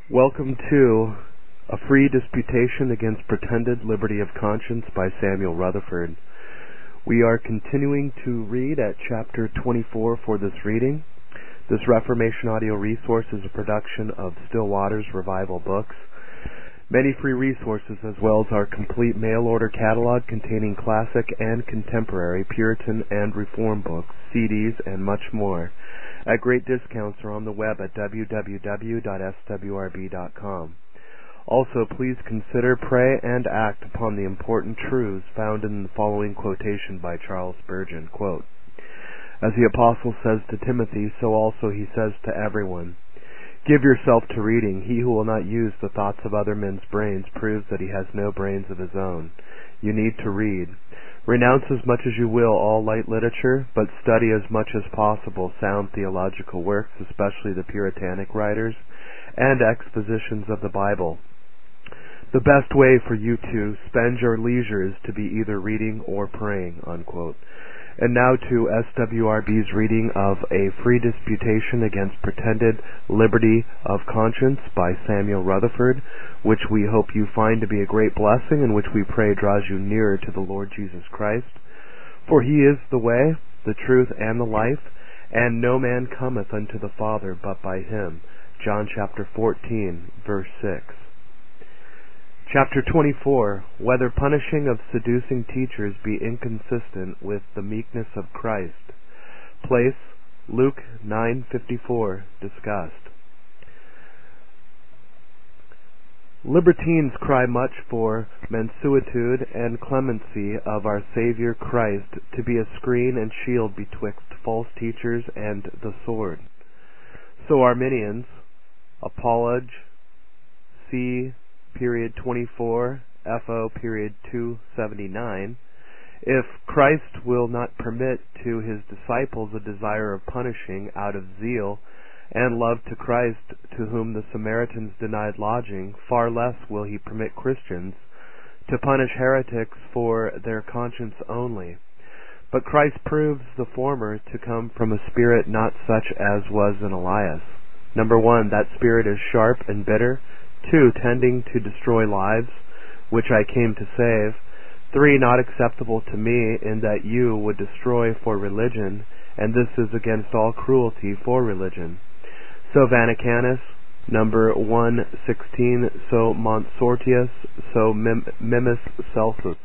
Welcome to A Free Disputation Against Pretended Liberty of Conscience by Samuel Rutherford. We are continuing to read at chapter 24 for this reading. This Reformation audio resource is a production of Still Waters Revival Books. Many free resources as well as our complete mail-order catalog containing classic and contemporary Puritan and Reform books, CDs, and much more at great discounts are on the web at www.swrb.com. Also, please consider, pray, and act upon the important truths found in the following quotation by Charles Spurgeon, quote, "As the Apostle says to Timothy, so also he says to everyone, give yourself to reading. He who will not use the thoughts of other men's brains proves that he has no brains of his own. You need to read. Renounce as much as you will all light literature, but study as much as possible sound theological works, especially the Puritanic writers, and expositions of the Bible. The best way for you to spend your leisure is to be either reading or praying," unquote. And now to SWRB's reading of A Free Disputation Against Pretended Liberty of Conscience by Samuel Rutherford, which we hope you find to be a great blessing and which we pray draws you nearer to the Lord Jesus Christ. For he is the way, the truth, and the life, and no man cometh unto the Father but by him. John chapter 14, verse 6. Chapter 24, Whether punishing of seducing teachers be inconsistent with the meekness of Christ. Place, Luke 9:54, discussed. Libertines cry much for mansuetude and clemency of our Savior Christ to be a screen and shield betwixt false teachers and the sword. So Arminians, Apology, C. Period 24, FO period 279, if Christ will not permit to his disciples a desire of punishing out of zeal and love to Christ, to whom the Samaritans denied lodging, far less will he permit Christians to punish heretics for their conscience only. But Christ proves the former to come from a spirit not such as was in Elias. Number 1, that spirit is sharp and bitter. 2, tending to destroy lives, which I came to save. 3, not acceptable to me, in that you would destroy for religion, and this is against all cruelty for religion. So Vaticanus, number 116, so Montsortius, so Mimus Celsus.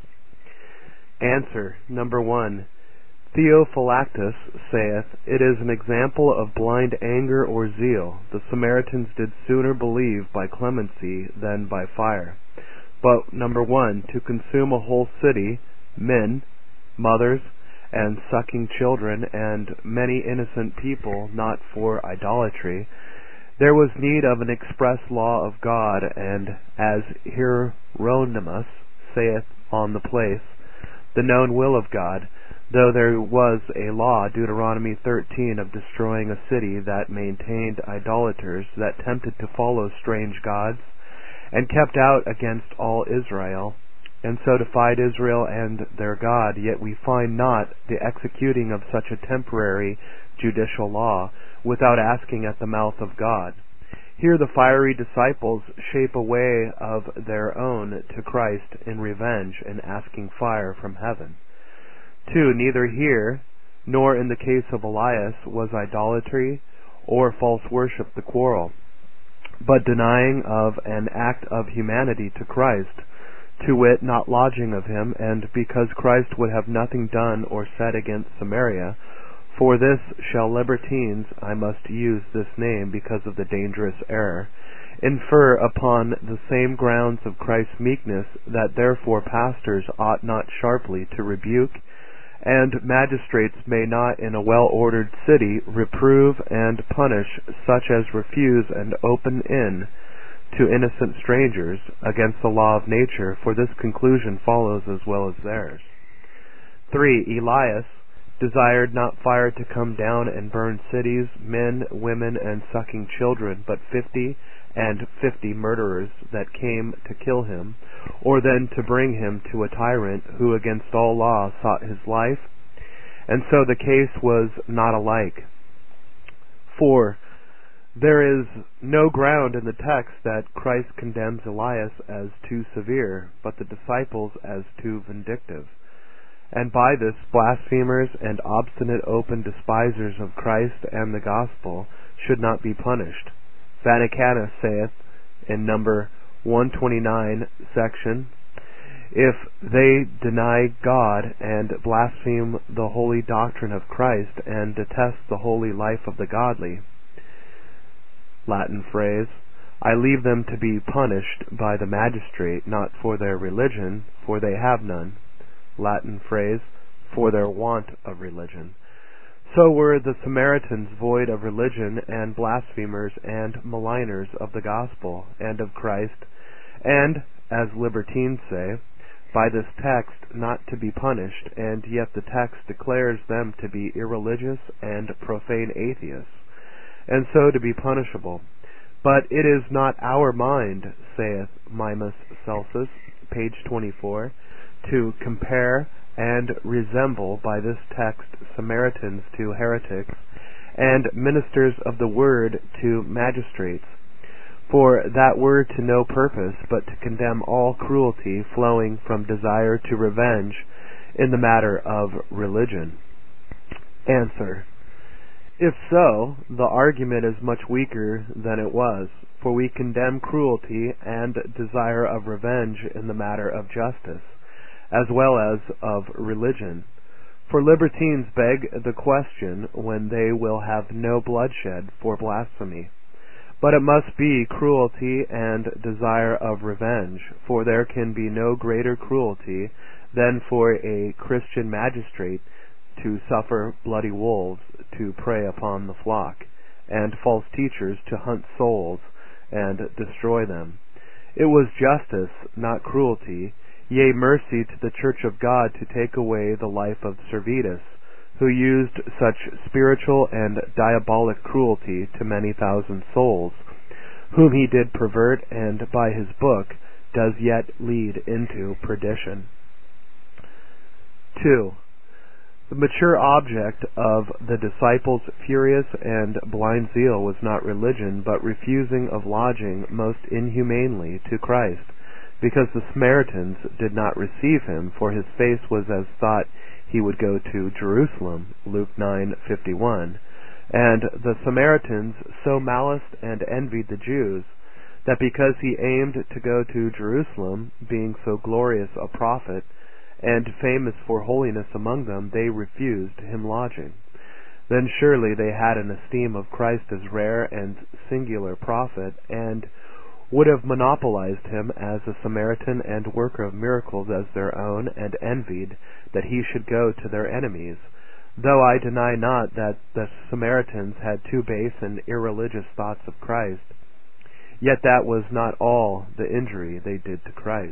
Answer, number 1. Theophylactus saith, it is an example of blind anger or zeal. The Samaritans did sooner believe by clemency than by fire. But, number 1, to consume a whole city, men, mothers, and sucking children, and many innocent people, not for idolatry, there was need of an express law of God, and as Hieronymus saith on the place, the known will of God, though there was a law, Deuteronomy 13, of destroying a city that maintained idolaters, that tempted to follow strange gods, and kept out against all Israel, and so defied Israel and their God, yet we find not the executing of such a temporary judicial law, without asking at the mouth of God. Here the fiery disciples shape a way of their own to Christ in revenge, and asking fire from heaven. 2, neither here, nor in the case of Elias, was idolatry or false worship the quarrel, but denying of an act of humanity to Christ, to wit, not lodging of him, and because Christ would have nothing done or said against Samaria, for this shall libertines, I must use this name because of the dangerous error, infer upon the same grounds of Christ's meekness, that therefore pastors ought not sharply to rebuke, and magistrates may not in a well-ordered city reprove and punish such as refuse an open inn to innocent strangers against the law of nature, for this conclusion follows as well as theirs. 3, Elias desired not fire to come down and burn cities, men, women, and sucking children, but 50 murderers that came to kill him, or then to bring him to a tyrant who against all law sought his life, and so the case was not alike. 4, There is no ground in the text that Christ condemns Elias as too severe, but the disciples as too vindictive. And by this blasphemers and obstinate open despisers of Christ and the gospel should not be punished. Vaticanus saith in number 129 section, if they deny God and blaspheme the holy doctrine of Christ and detest the holy life of the godly, Latin phrase, I leave them to be punished by the magistrate, not for their religion, for they have none. Latin phrase, for their want of religion. So were the Samaritans void of religion and blasphemers and maligners of the gospel and of Christ, and, as libertines say, by this text not to be punished, and yet the text declares them to be irreligious and profane atheists, and so to be punishable. But it is not our mind, saith Mimus Celsus, page 24, to compare and resemble by this text Samaritans to heretics, and ministers of the word to magistrates, for that were to no purpose but to condemn all cruelty flowing from desire to revenge in the matter of religion. Answer. If so, the argument is much weaker than it was, for we condemn cruelty and desire of revenge in the matter of justice, as well as of religion. For libertines beg the question when they will have no bloodshed for blasphemy. But it must be cruelty and desire of revenge, for there can be no greater cruelty than for a Christian magistrate to suffer bloody wolves to prey upon the flock, and false teachers to hunt souls and destroy them. It was justice, not cruelty, yea, mercy to the Church of God to take away the life of Servetus, who used such spiritual and diabolic cruelty to many thousand souls, whom he did pervert, and by his book does yet lead into perdition. 2. The mature object of the disciples' furious and blind zeal was not religion, but refusing of lodging most inhumanely to Christ, because the Samaritans did not receive him, for his face was as thought he would go to Jerusalem, Luke 9:51, and the Samaritans so maliced and envied the Jews, that because he aimed to go to Jerusalem, being so glorious a prophet, and famous for holiness among them, they refused him lodging. Then surely they had an esteem of Christ as rare and singular prophet, and would have monopolized him as a Samaritan and worker of miracles as their own, and envied that he should go to their enemies. Though I deny not that the Samaritans had too base and irreligious thoughts of Christ, yet that was not all the injury they did to Christ.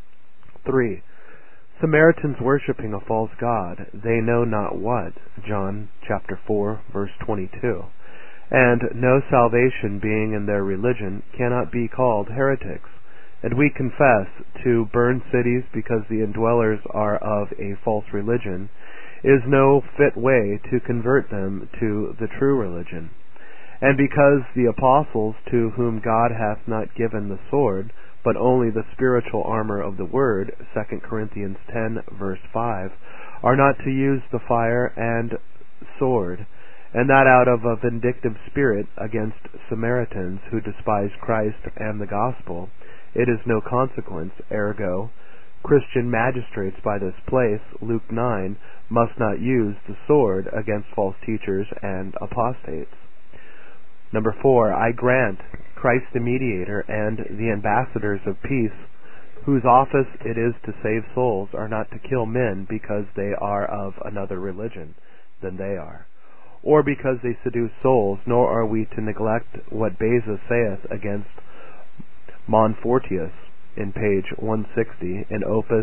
3. Samaritans worshipping a false god, they know not what, John chapter 4, verse 22, and no salvation being in their religion, cannot be called heretics. And we confess to burn cities because the indwellers are of a false religion is no fit way to convert them to the true religion. And because the apostles, to whom God hath not given the sword, but only the spiritual armor of the word, 2 Corinthians 10, verse 5, are not to use the fire and sword, and that out of a vindictive spirit against Samaritans who despise Christ and the gospel, it is no consequence. Ergo, Christian magistrates by this place, Luke 9, must not use the sword against false teachers and apostates. 4, I grant Christ the mediator and the ambassadors of peace, whose office it is to save souls, are not to kill men because they are of another religion than they are, or because they seduce souls, nor are we to neglect what Beza saith against Monfortius in page 160 in Opus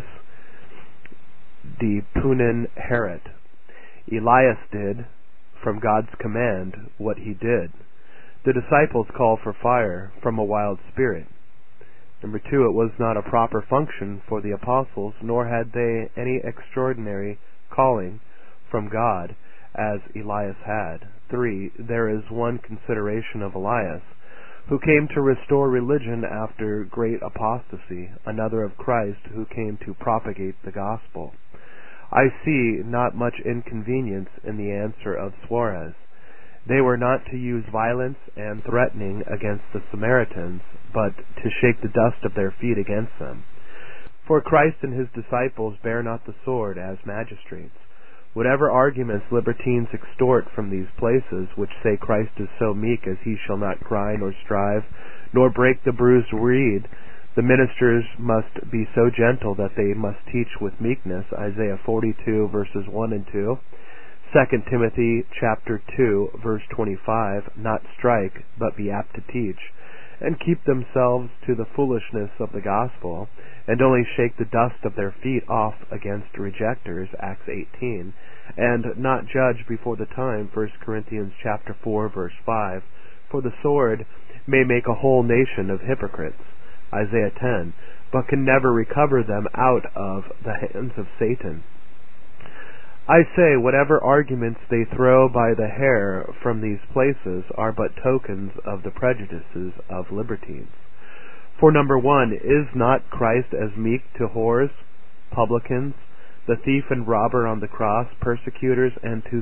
De Punin Herit. Elias did, from God's command, what he did. The disciples call for fire from a wild spirit. 2, it was not a proper function for the apostles, nor had they any extraordinary calling from God, as Elias had. 3. There is one consideration of Elias, who came to restore religion after great apostasy, another of Christ, who came to propagate the gospel. I see not much inconvenience in the answer of Suarez. They were not to use violence and threatening against the Samaritans, but to shake the dust of their feet against them. For Christ and his disciples bear not the sword as magistrates. Whatever arguments libertines extort from these places, which say Christ is so meek as he shall not cry nor strive, nor break the bruised reed, the ministers must be so gentle that they must teach with meekness, Isaiah 42 verses 1 and 2, 2 Timothy chapter 2 verse 25, not strike, but be apt to teach, and keep themselves to the foolishness of the gospel, and only shake the dust of their feet off against rejectors, Acts 18, and not judge before the time, 1 Corinthians chapter 4 verse 5, for the sword may make a whole nation of hypocrites, Isaiah 10, but can never recover them out of the hands of Satan. I say, whatever arguments they throw by the hair from these places are but tokens of the prejudices of libertines. For number 1, is not Christ as meek to whores, publicans, the thief and robber on the cross, persecutors, and to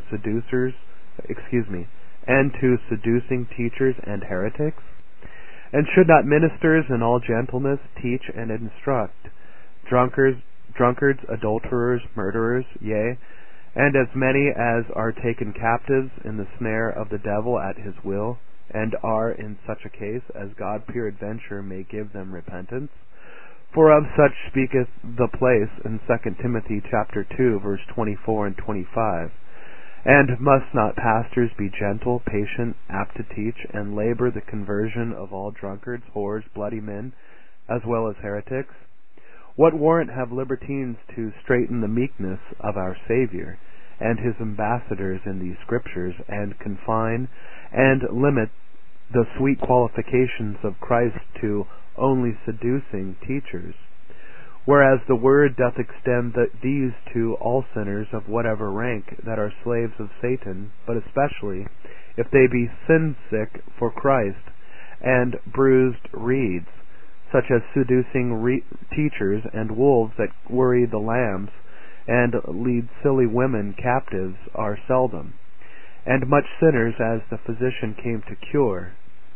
seducing teachers and heretics? And should not ministers in all gentleness teach and instruct drunkards, adulterers, murderers, yea, and as many as are taken captives in the snare of the devil at his will, and are in such a case as God peradventure may give them repentance? For of such speaketh the place in 2 Timothy chapter 2 verse 24 and 25. And must not pastors be gentle, patient, apt to teach, and labor the conversion of all drunkards, whores, bloody men, as well as heretics? What warrant have libertines to straiten the meekness of our Savior and his ambassadors in these Scriptures, and confine and limit the sweet qualifications of Christ to only seducing teachers? Whereas the word doth extend these to all sinners of whatever rank that are slaves of Satan, but especially if they be sin-sick for Christ, and bruised reeds, such as seducing teachers and wolves that worry the lambs and lead silly women captives are seldom, and much sinners as the physician came to cure.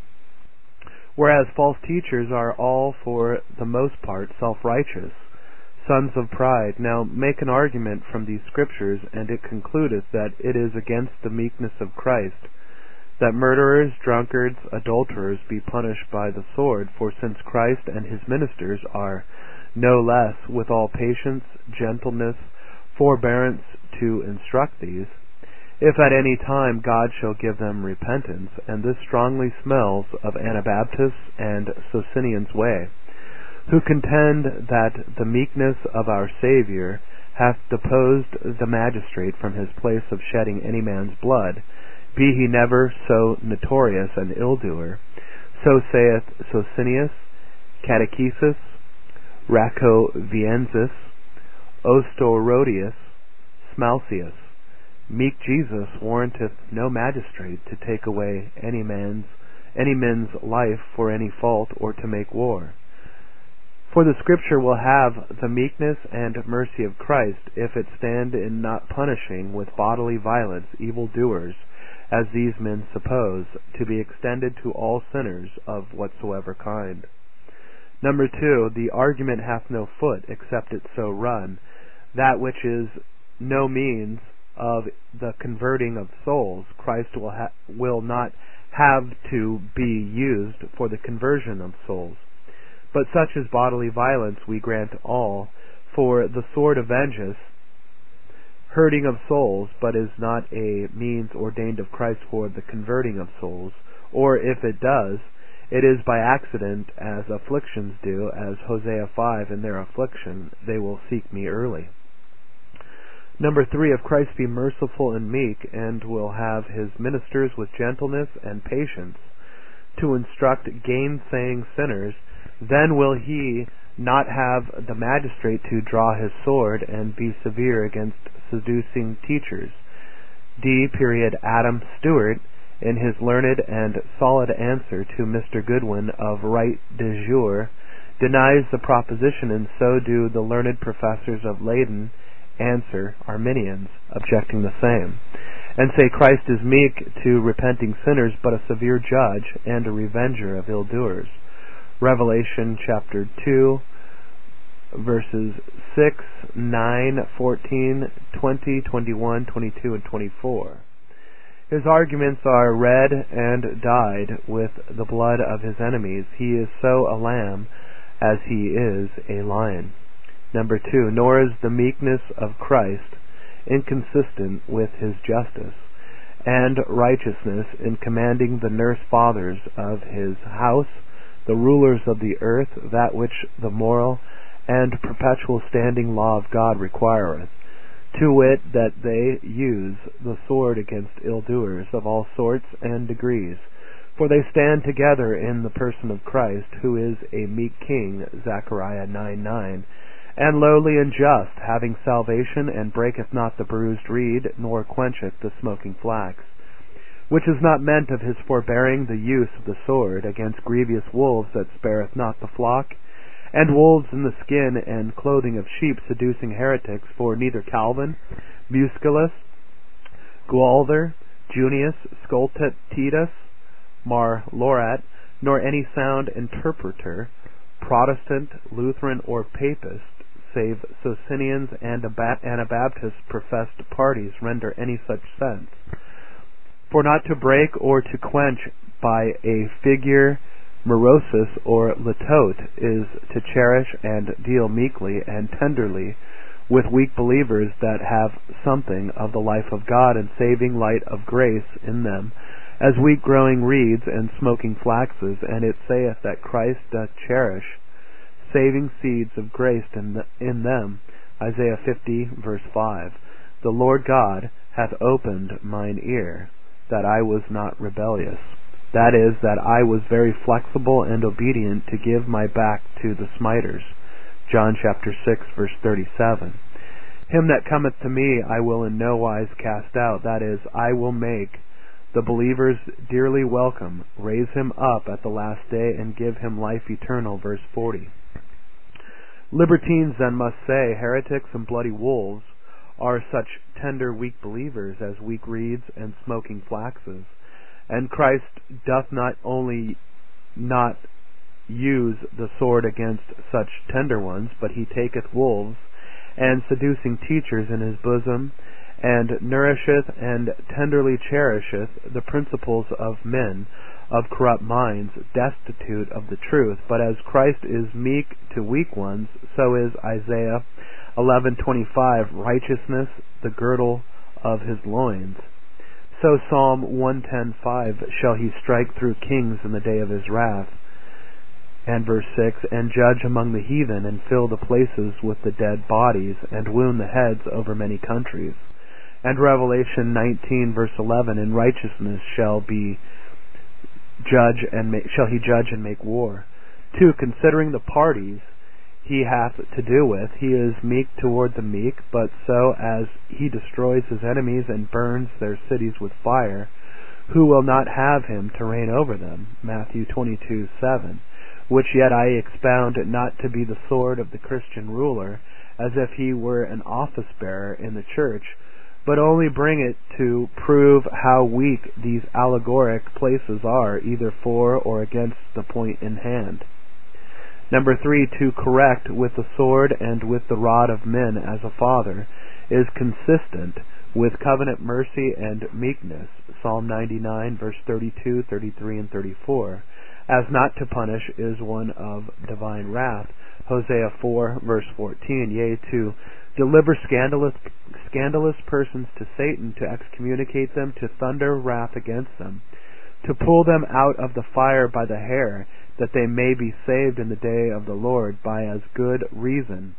Whereas false teachers are all for the most part self-righteous, sons of pride. Now make an argument from these Scriptures, and it concludeth that it is against the meekness of Christ that murderers, drunkards, adulterers be punished by the sword, for since Christ and his ministers are no less with all patience, gentleness, forbearance to instruct these, if at any time God shall give them repentance, and this strongly smells of Anabaptists and Socinians' way, who contend that the meekness of our Savior hath deposed the magistrate from his place of shedding any man's blood, be he never so notorious an ill-doer. So saith Socinius, Catechesis, Racoviensis, Ostorodius, Smalcius. Meek Jesus warranteth no magistrate to take away any men's life for any fault, or to make war. For the Scripture will have the meekness and mercy of Christ, if it stand in not punishing with bodily violence evildoers, as these men suppose, to be extended to all sinners of whatsoever kind. Number 2, the argument hath no foot, except it so run, that which is no means of the converting of souls, Christ will not have to be used for the conversion of souls. But such as bodily violence we grant all, for the sword avengeth hurting of souls, but is not a means ordained of Christ for the converting of souls, or if it does, it is by accident, as afflictions do, as Hosea 5, in their affliction they will seek me early. Number 3, if Christ be merciful and meek, and will have his ministers with gentleness and patience to instruct gainsaying sinners, then will he not have the magistrate to draw his sword and be severe against seducing teachers. D. Adam Stewart, in his learned and solid answer to Mr. Goodwin of Right de Jure, denies the proposition, and so do the learned professors of Leyden answer Arminians, objecting the same, and say Christ is meek to repenting sinners, but a severe judge and a revenger of ill-doers. Revelation chapter 2, verses 6, 9, 14, 20, 21, 22, and 24. His arguments are red and dyed with the blood of his enemies. He is so a lamb as he is a lion. Number 2, nor is the meekness of Christ inconsistent with his justice and righteousness in commanding the nurse fathers of his house, the rulers of the earth, that which the moral and perpetual standing law of God requireth, to wit, that they use the sword against ill-doers of all sorts and degrees. For they stand together in the person of Christ, who is a meek king, Zechariah 9:9, and lowly and just, having salvation, and breaketh not the bruised reed, nor quencheth the smoking flax, which is not meant of his forbearing the use of the sword against grievous wolves that spareth not the flock, and wolves in the skin and clothing of sheep, seducing heretics, for neither Calvin, Musculus, Gualther, Junius, Scoltetus, Marlorat, nor any sound interpreter, Protestant, Lutheran, or Papist, save Socinians and Anabaptist professed parties, render any such sense. For not to break or to quench by a figure morosus or litote is to cherish and deal meekly and tenderly with weak believers that have something of the life of God and saving light of grace in them, as wheat growing reeds and smoking flaxes, and it saith that Christ doth cherish saving seeds of grace in them, Isaiah 50, verse 5. The Lord God hath opened mine ear, that I was not rebellious. That is, that I was very flexible and obedient to give my back to the smiters. John chapter 6, verse 37. Him that cometh to me I will in no wise cast out. That is, I will make the believers dearly welcome, raise him up at the last day, and give him life eternal. Verse 40. Libertines then must say, heretics and bloody wolves are such tender weak believers as weak reeds and smoking flaxes. And Christ doth not only not use the sword against such tender ones, but he taketh wolves and seducing teachers in his bosom, and nourisheth and tenderly cherisheth the principles of men of corrupt minds, destitute of the truth. But as Christ is meek to weak ones, so is Isaiah 11:25 righteousness the girdle of his loins. So Psalm 110:5 shall he strike through kings in the day of his wrath. And verse 6, and judge among the heathen, and fill the places with the dead bodies, and wound the heads over many countries. And Revelation 19, verse 11, in righteousness shall he judge and make war. 2, considering the parties he hath to do with, he is meek toward the meek, but so as he destroys his enemies and burns their cities with fire, who will not have him to reign over them? Matthew 22:7. Which yet I expound not to be the sword of the Christian ruler, as if he were an office-bearer in the church, but only bring it to prove how weak these allegoric places are, either for or against the point in hand. Number 3, to correct with the sword and with the rod of men as a father is consistent with covenant mercy and meekness. Psalm 99, verse 32, 33, and 34. As not to punish is one of divine wrath. Hosea 4, verse 14. Yea, to deliver scandalous persons to Satan, to excommunicate them, to thunder wrath against them, to pull them out of the fire by the hair, that they may be saved in the day of the Lord, by as good reason,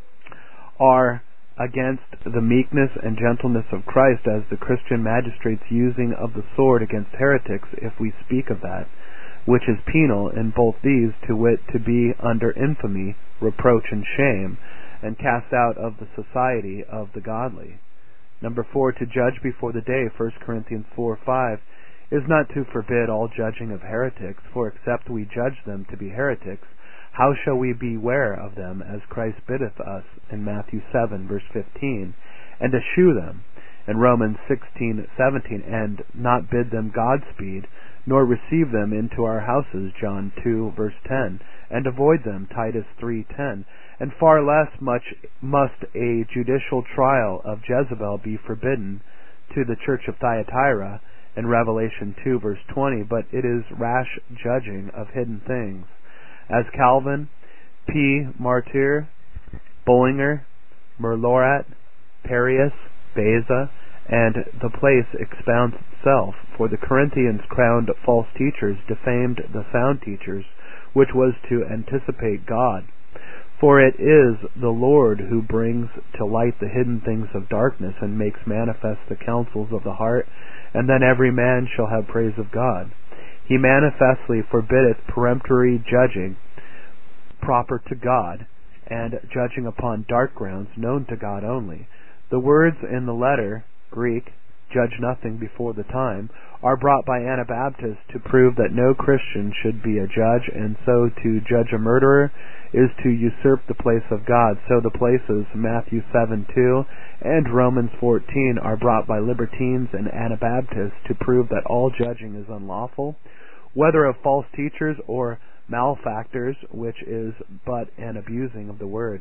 are against the meekness and gentleness of Christ, as the Christian magistrates using of the sword against heretics, if we speak of that, which is penal in both these, to wit, to be under infamy, reproach, and shame, and cast out of the society of the godly. Number 4, to judge before the day, 1 Corinthians 4:5, is not to forbid all judging of heretics, for except we judge them to be heretics, how shall we beware of them, as Christ biddeth us in Matthew 7, verse 15, and eschew them, in Romans 16:17, and not bid them Godspeed, nor receive them into our houses, John 2, verse 10, and avoid them, Titus 3:10, and far less much must a judicial trial of Jezebel be forbidden to the church of Thyatira, in Revelation 2, verse 20, but it is rash judging of hidden things. As Calvin, P. Martyr, Bullinger, Merlorat, Perius, Beza, and the place expounds itself, for the Corinthians crowned false teachers, defamed the sound teachers, which was to anticipate God. For it is the Lord who brings to light the hidden things of darkness, and makes manifest the counsels of the heart, and then every man shall have praise of God. He manifestly forbiddeth peremptory judging proper to God, and judging upon dark grounds known to God only. The words in the letter, Greek, judge nothing before the time, are brought by Anabaptists to prove that no Christian should be a judge, and so to judge a murderer is to usurp the place of God. So the places Matthew 7:2 and Romans 14 are brought by libertines and Anabaptists to prove that all judging is unlawful, whether of false teachers or malefactors, which is but an abusing of the word.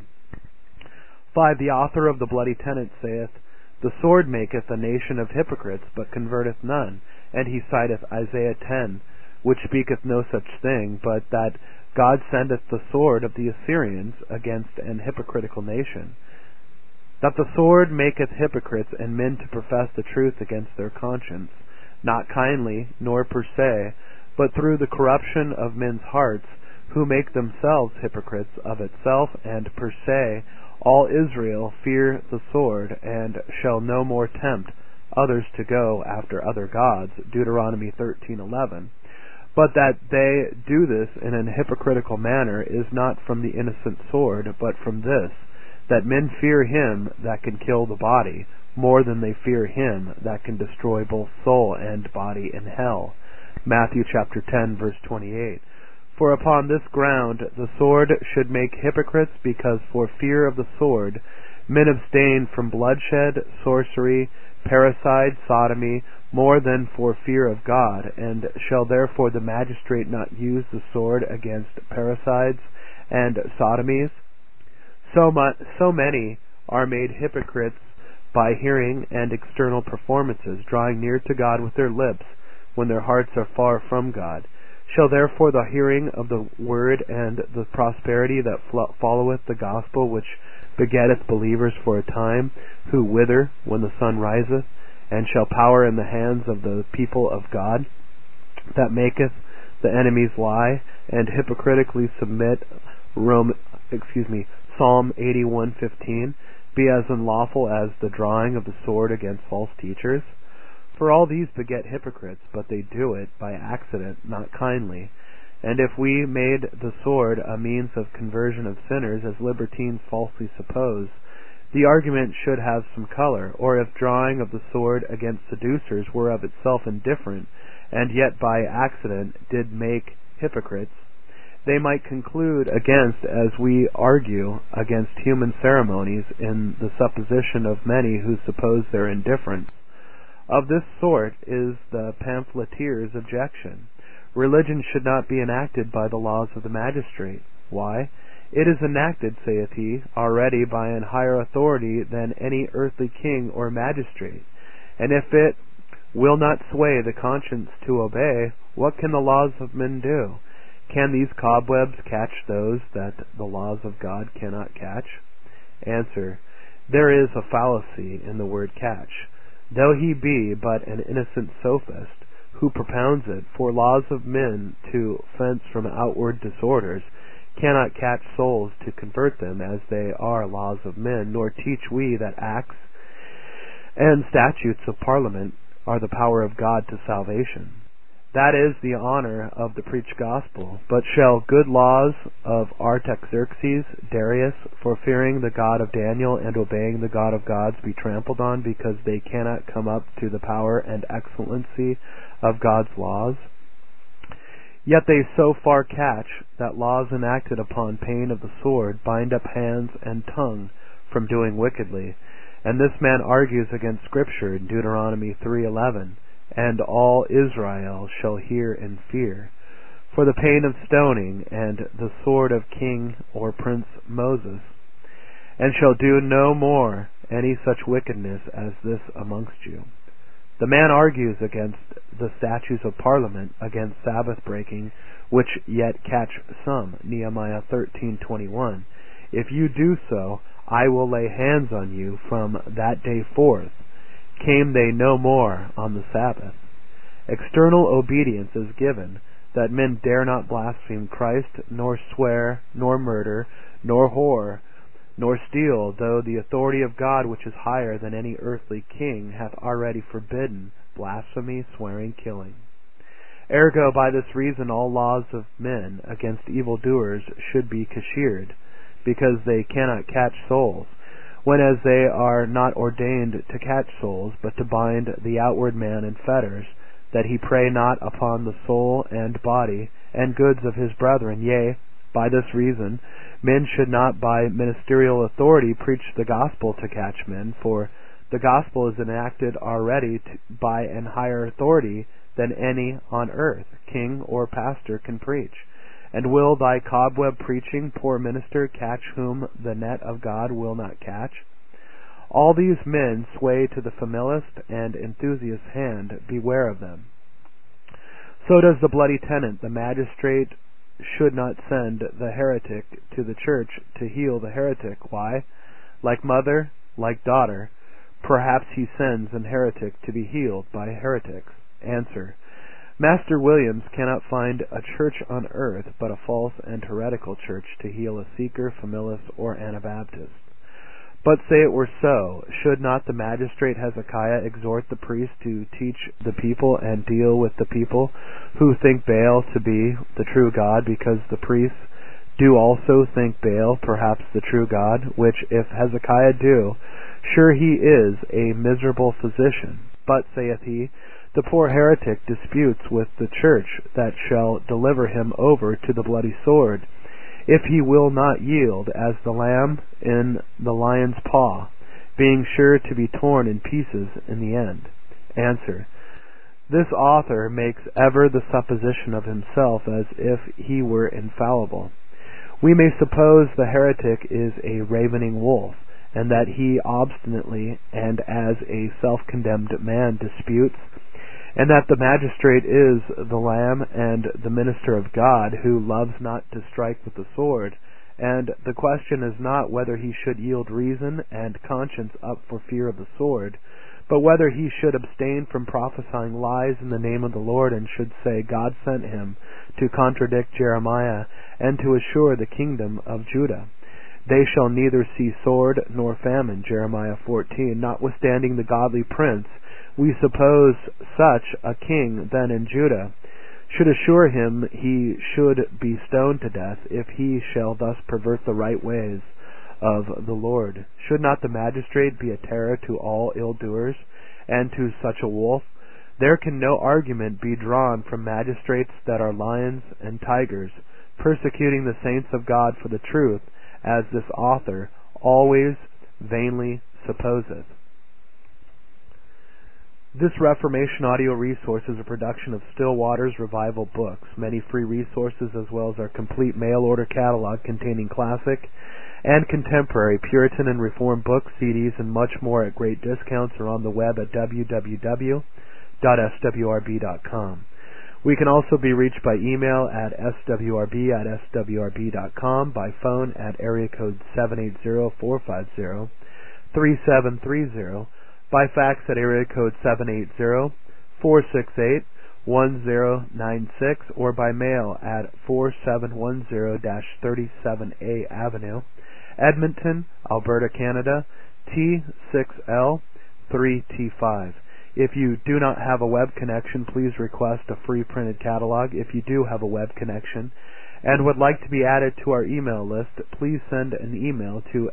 5. The author of the Bloody Tenet saith, the sword maketh a nation of hypocrites, but converteth none. And he citeth Isaiah 10, which speaketh no such thing, but that God sendeth the sword of the Assyrians against an hypocritical nation. That the sword maketh hypocrites and men to profess the truth against their conscience, not kindly, nor per se, but through the corruption of men's hearts, who make themselves hypocrites of itself, and per se, all Israel fear the sword, and shall no more tempt others to go after other gods, Deuteronomy 13:11. But that they do this in an hypocritical manner is not from the innocent sword, but from this, that men fear him that can kill the body, more than they fear him that can destroy both soul and body in hell, Matthew chapter 10, verse 28. For upon this ground the sword should make hypocrites, because for fear of the sword men abstain from bloodshed, sorcery, parricide, sodomy, more than for fear of God, and shall therefore the magistrate not use the sword against parricides and sodomies? So many are made hypocrites by hearing and external performances, drawing near to God with their lips, when their hearts are far from God. Shall therefore the hearing of the word and the prosperity that followeth the gospel, which begetteth believers for a time, who wither when the sun riseth, and shall power in the hands of the people of God, that maketh the enemies lie, and hypocritically submit, Psalm 81:15, be as unlawful as the drawing of the sword against false teachers? For all these beget hypocrites, but they do it by accident, not kindly. And if we made the sword a means of conversion of sinners, as libertines falsely suppose, the argument should have some color. Or if drawing of the sword against seducers were of itself indifferent, and yet by accident did make hypocrites, they might conclude against, as we argue against human ceremonies, in the supposition of many who suppose their indifference. Of this sort is the pamphleteer's objection. Religion should not be enacted by the laws of the magistrate. Why? It is enacted, saith he, already by an higher authority than any earthly king or magistrate. And if it will not sway the conscience to obey, what can the laws of men do? Can these cobwebs catch those that the laws of God cannot catch? Answer: there is a fallacy in the word catch, though he be but an innocent sophist, who propounds it, for laws of men to fence from outward disorders cannot catch souls to convert them, as they are laws of men, nor teach we that acts and statutes of Parliament are the power of God to salvation. That is the honor of the preached gospel. But shall good laws of Artaxerxes, Darius, for fearing the God of Daniel and obeying the God of gods, be trampled on, because they cannot come up to the power and excellency of God's laws? Yet they so far catch that laws enacted upon pain of the sword bind up hands and tongue from doing wickedly. And this man argues against Scripture in Deuteronomy 3:11. And all Israel shall hear and fear, for the pain of stoning and the sword of King or Prince Moses, and shall do no more any such wickedness as this amongst you. The man argues against the statutes of Parliament, against Sabbath breaking, which yet catch some, Nehemiah 13:21. If you do so, I will lay hands on you from that day forth. Came they no more on the Sabbath. External obedience is given, that men dare not blaspheme Christ, nor swear, nor murder, nor whore, nor steal, though the authority of God, which is higher than any earthly king, hath already forbidden blasphemy, swearing, killing. Ergo, by this reason all laws of men against evildoers should be cashiered, because they cannot catch souls, whenas they are not ordained to catch souls, but to bind the outward man in fetters, that he prey not upon the soul and body and goods of his brethren. Yea, by this reason men should not by ministerial authority preach the gospel to catch men, for the gospel is enacted already by an higher authority than any on earth, king or pastor, can preach. And will thy cobweb preaching, poor minister, catch whom the net of God will not catch? All these men sway to the familist and enthusiast hand. Beware of them. So does the bloody tenant. The magistrate should not send the heretic to the church to heal the heretic. Why? Like mother, like daughter, perhaps he sends an heretic to be healed by heretics. Answer: Master Williams cannot find a church on earth but a false and heretical church to heal a seeker, familist, or Anabaptist. But say it were so, should not the magistrate Hezekiah exhort the priest to teach the people and deal with the people who think Baal to be the true God, because the priests do also think Baal perhaps the true God, which if Hezekiah do, sure he is a miserable physician. But, saith he, the poor heretic disputes with the church that shall deliver him over to the bloody sword, if he will not yield, as the lamb in the lion's paw, being sure to be torn in pieces in the end. Answer: This author makes ever the supposition of himself as if he were infallible. We may suppose the heretic is a ravening wolf, and that he obstinately and as a self-condemned man disputes, and that the magistrate is the Lamb and the minister of God, who loves not to strike with the sword, and the question is not whether he should yield reason and conscience up for fear of the sword, but whether he should abstain from prophesying lies in the name of the Lord, and should say God sent him to contradict Jeremiah and to assure the kingdom of Judah. They shall neither see sword nor famine, Jeremiah 14. Notwithstanding the godly prince, we suppose such a king then in Judah, should assure him he should be stoned to death if he shall thus pervert the right ways of the Lord. Should not the magistrate be a terror to all ill-doers, and to such a wolf? There can no argument be drawn from magistrates that are lions and tigers, persecuting the saints of God for the truth, as this author always vainly supposeth. This Reformation audio resource is a production of Still Waters Revival Books. Many free resources, as well as our complete mail-order catalog containing classic and contemporary Puritan and Reformed books, CDs, and much more at great discounts, are on the web at www.swrb.com. We can also be reached by email at swrb@swrb.com, by phone at area code 780-450-3730, by fax at area code 780-468-1096, or by mail at 4710-37A Avenue, Edmonton, Alberta, Canada, T6L 3T5. If you do not have a web connection, please request a free printed catalog. If you do have a web connection and would like to be added to our email list, please send an email to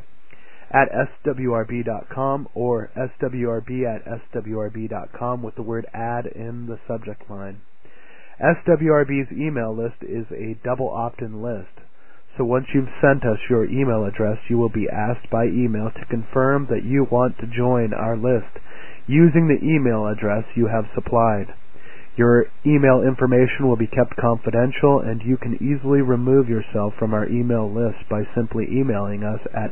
add@swrb.com or swrb@swrb.com with the word add in the subject line. SWRB's email list is a double opt-in list. So once you've sent us your email address, you will be asked by email to confirm that you want to join our list using the email address you have supplied. Your email information will be kept confidential, and you can easily remove yourself from our email list by simply emailing us at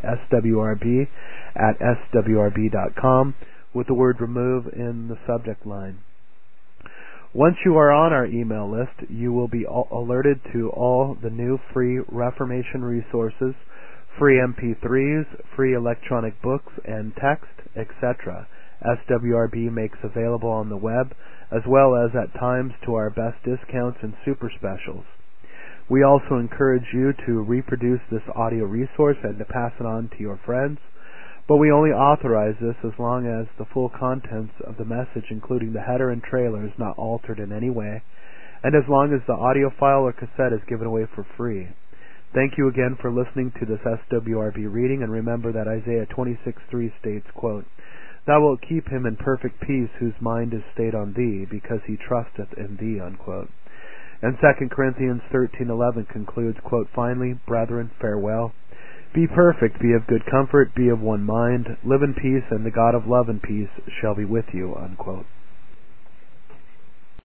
swrb@swrb.com with the word remove in the subject line. Once you are on our email list, you will be alerted to all the new free Reformation resources, free MP3s, free electronic books and text, etc. SWRB makes available on the web, as well as at times to our best discounts and super specials. We also encourage you to reproduce this audio resource and to pass it on to your friends, but we only authorize this as long as the full contents of the message, including the header and trailer, is not altered in any way, and as long as the audio file or cassette is given away for free. Thank you again for listening to this SWRB reading, and remember that Isaiah 26:3 states, quote, "Thou wilt keep him in perfect peace whose mind is stayed on thee, because he trusteth in thee," unquote. And 2 Corinthians 13:11 concludes, quote, "Finally, brethren, farewell. Be perfect, be of good comfort, be of one mind, live in peace, and the God of love and peace shall be with you," unquote.